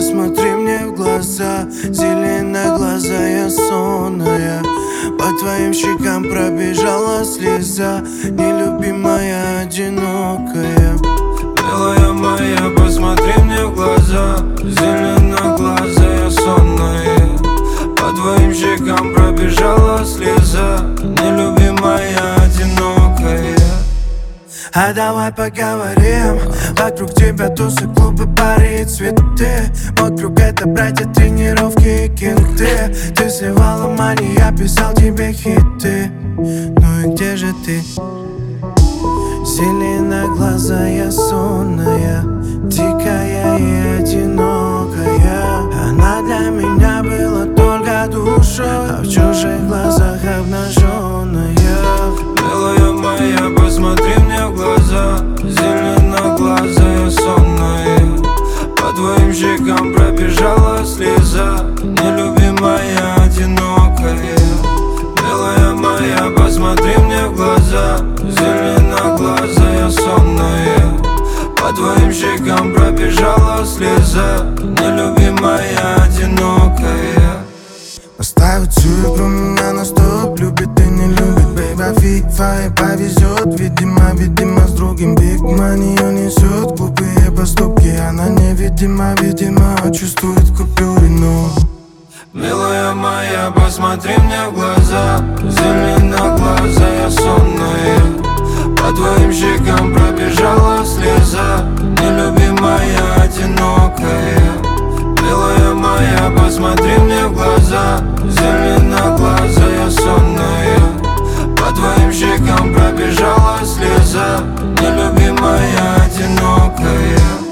посмотри мне в глаза, зеленоглазая, сонная. По твоим щекам пробежала слеза, нелюбимая, одинокая. Милая моя, посмотри мне в глаза, зеленоглазая, сонная. По твоим щекам пробежала слеза, нелюбимая, одинокая. А давай поговорим. Вокруг тебя тусы, клубы, бары и цветы. Мой круг — это братья, тренировки и кенты. Ты сливала мани, я писал тебе хиты. Ну и где же ты? Зеленоглазая, сонная, дикая и одинокая. Она для меня была только душой, а в чужих глазах обнаженная. Милая моя, посмотри мне в глаза, зеленоглазая, сонная. По твоим щекам пробежала слеза, нелюбимая, одинокая. Милая моя, посмотри мне в глаза, зеленоглазая, сонная. По твоим щекам пробежала слеза, нелюбимая, одинокая. Оставить всю игру, меня на стоп. Любит и не любит, бейба, фиг-фа, и повезет. Видимо, с другим биг мани ее несет. Глупые поступки, она невидима, видимо, чувствует купюры, но... Милая моя, посмотри мне в глаза, зеленоглазая, сонная. По твоим щекам пробежала слеза, нелюбимая, одинокая. Милая моя, посмотри мне в глаза, зеленоглазая, сонная. По твоим щекам пробежала слеза, нелюбимая, одинокая.